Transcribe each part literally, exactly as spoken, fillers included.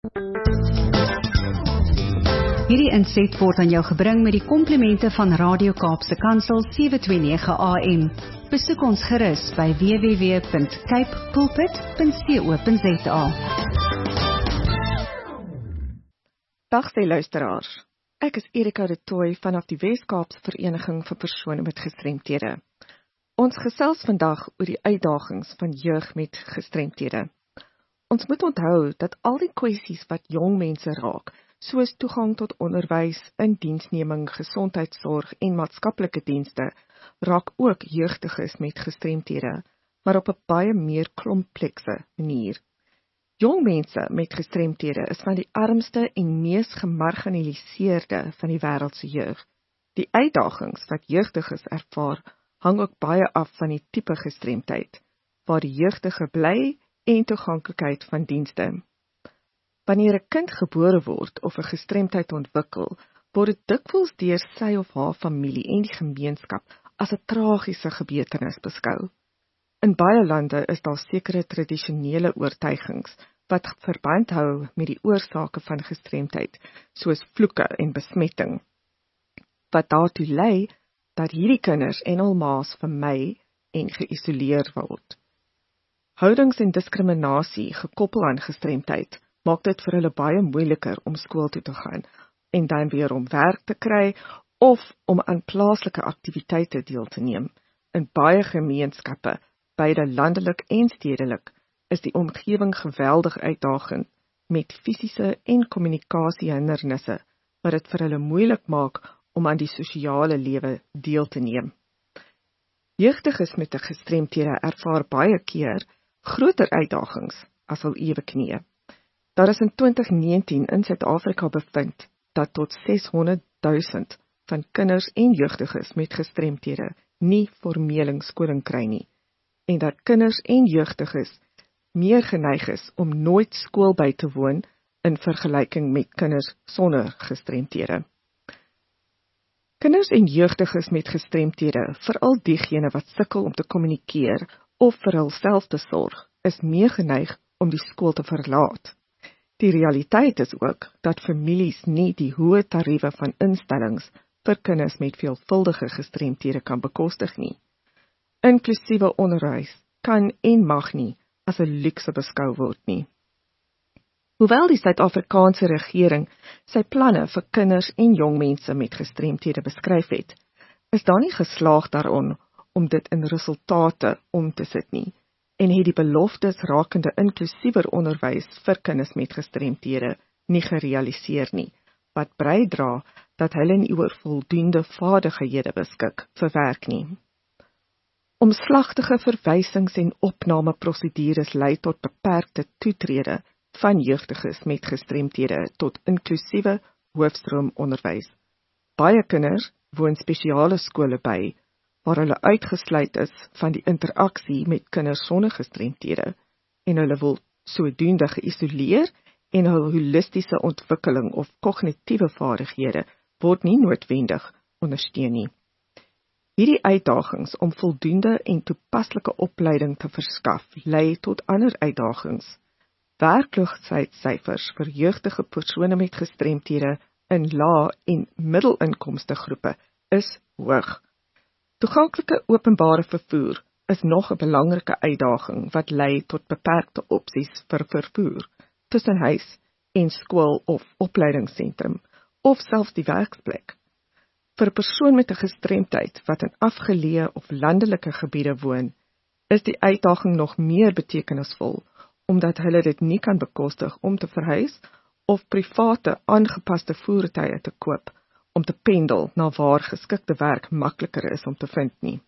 Hierdie inset word aan jou gebring met die komplimente van Radio Kaapse Kansel sewe twee nege A M. Besoek ons gerus by w w w punt cape pulpit punt co punt za. Dag sy luisteraars. Ek is Erika de Tooy vanaf die Wes-Kaapse Vereniging vir persone met gestremthede. Ons gesels vandag oor die uitdagings van jeug met gestremthede. Ons moet onthou dat al die kwessies wat jong mense raak, soos toegang tot onderwys, indiensneming, gesondheidsorg en maatskaplike dienste, raak ook jeugdiges met gestremthede, maar op 'n baie meer komplekse manier. Jong mense met gestremthede is van die armste en mees gemarginaliseerde van die wêreld se jeug. Die uitdagings wat jeugdiges ervaar, hang ook baie af van die tipe gestremdheid, waar die jeugdige bly en toeganklikheid van dienste. Wanneer 'n kind gebore word of 'n gestremdheid ontwikkel, word dit dikwels deur sy of haar familie en die gemeenskap as 'n tragiese gebeurtenis beskou. In baie lande is daar sekere tradisionele oortuigings wat verband hou met die oorsake van gestremdheid, soos vloeke en besmetting, wat daartoe lei dat hierdie kinders en hul ma's vermy en geïsoleer word. Houdings en diskriminasie gekoppel aan gestremdheid maak dit vir hulle baie moeiliker om skool toe te gaan en dan weer om werk te kry of om aan plaaslike aktiwiteite deel te neem. In baie gemeenskappe, beide landelik en stedelik, is die omgewing geweldig uitdagend met fisiese en kommunikasiehindernisse wat dit vir hulle moeilik maak om aan die sosiale lewe deel te neem. Jeugdiges met 'n gestremthede ervaar baie keer groter uitdagings as hul ewe knieë. Daar is in twintig negentien in Suid-Afrika bevind dat tot seshonderdduisend van kinders en jeugdiges met gestremthede nie formele skoling kry nie, en dat kinders en jeugdiges meer geneig is om nooit skool by te woon in vergelyking met kinders sonder gestremthede. Kinders en jeugdiges met gestremthede, veral diegene wat sukkel om te kommunikeer of vir hulself te sorg, is meer geneig om die skool te verlaat. Die realiteit is ook dat families nie die hoë tariewe van instellings vir kinders met veelvuldige gestremthede kan bekostig nie. Inklusiewe onderwys kan en mag nie as 'n luukse beskou word nie. Hoewel die Suid-Afrikaanse regering sy planne vir kinders en jong mense met gestremthede beskryf het, is daar nie geslaag daarin om dit in resultate om te sit nie, en het die beloftes rakende inklusiewer onderwys vir kinders met gestremthede nie gerealiseer nie, wat bydra dat hulle nie oor voldoende vaardighede beskik vir werk nie. Omslagtige verwysings en opnameprosedures lei tot beperkte toetrede van jeugdiges met gestremthede tot inklusiewe hoofstroomonderwys. Baie kinders woon spesiale skole by, waar hulle uitgesluit is van die interaksie met kinders sonder gestremthede, en hulle word sodoende geïsoleer en hul holistiese ontwikkeling of kognitiewe vaardighede word nie noodwendig ondersteun nie. Hierdie uitdagings om voldoende en toepaslike opleiding te verskaf, lei tot ander uitdagings. Werkloosheidssyfers vir jeugdige persone met gestremthede in lae- en middelinkomste groepe is hoog. Toeganklike openbare vervoer is nog 'n belangrike uitdaging wat lei tot beperkte opsies vir vervoer tussen huis en skool of opleidingsentrum, of selfs die werksplek. Vir 'n persoon met 'n gestremdheid wat in afgeleë of landelike gebiede woon, is die uitdaging nog meer betekenisvol, omdat hulle dit nie kan bekostig om te verhuis of private aangepaste voertuie te koop om te pendel na waar geskikte werk makliker is om te vind nie.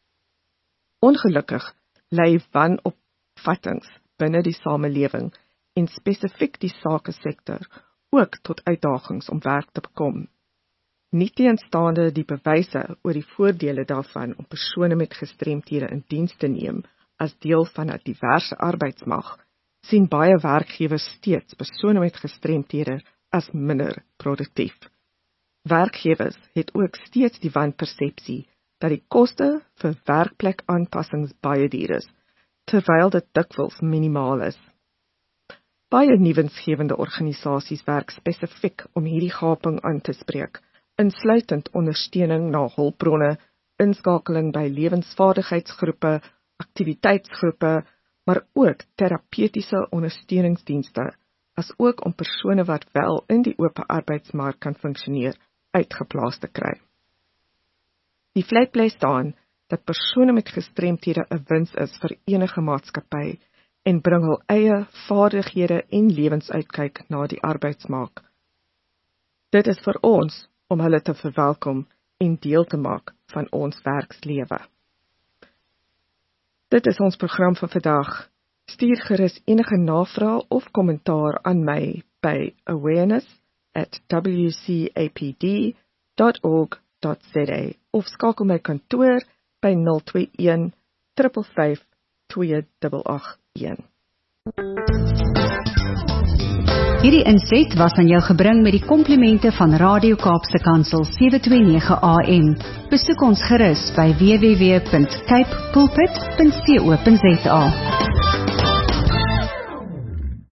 Ongelukkig lei wanopvattings binne die samelewing en spesifiek die sakesektor ook tot uitdagings om werk te bekom. Nieteenstaande die bewyse oor die voordele daarvan om persone met gestremthede in diens te neem as deel van 'n diverse arbeidsmag, sien baie werkgewers steeds persone met gestremthede as minder produktief. Werkgewers het ook steeds die wanpersepsie dat die koste vir werkplekaanpassings baie duur is, terwyl dit dikwels minimaal is. Baie nuwensgewende organisasies werk spesifiek om hierdie gaping aan te spreek, insluitend ondersteuning na hulpbronne, inskakeling by lewensvaardigheidsgroepe, aktiwiteitsgroepe, maar ook terapeutiese ondersteuningsdienste, as ook om persone wat wel in die oop arbeidsmark kan funksioneer, uitgeplaas te kry. Die vleit bly staan dat persone met gestremthede 'n wins is vir enige maatskappy en bring hul eie vaardighede en lewensuitkyk na die arbeidsmark. Dit is vir ons om hulle te verwelkom en deel te maak van ons werkslewe. Dit is ons program vir vandag. Stuur gerus enige navrae of kommentaar aan my by awareness at w c a p d dot org dot z a of skakel my kantoor by nul twee een, vyf vyf vyf, twee agt agt een. Hierdie inset was aan jou gebring met die komplimente van Radio Kaapse Kansel sewe twee nege A M. Besoek ons gerus by w w w punt cape pulpit punt co punt za.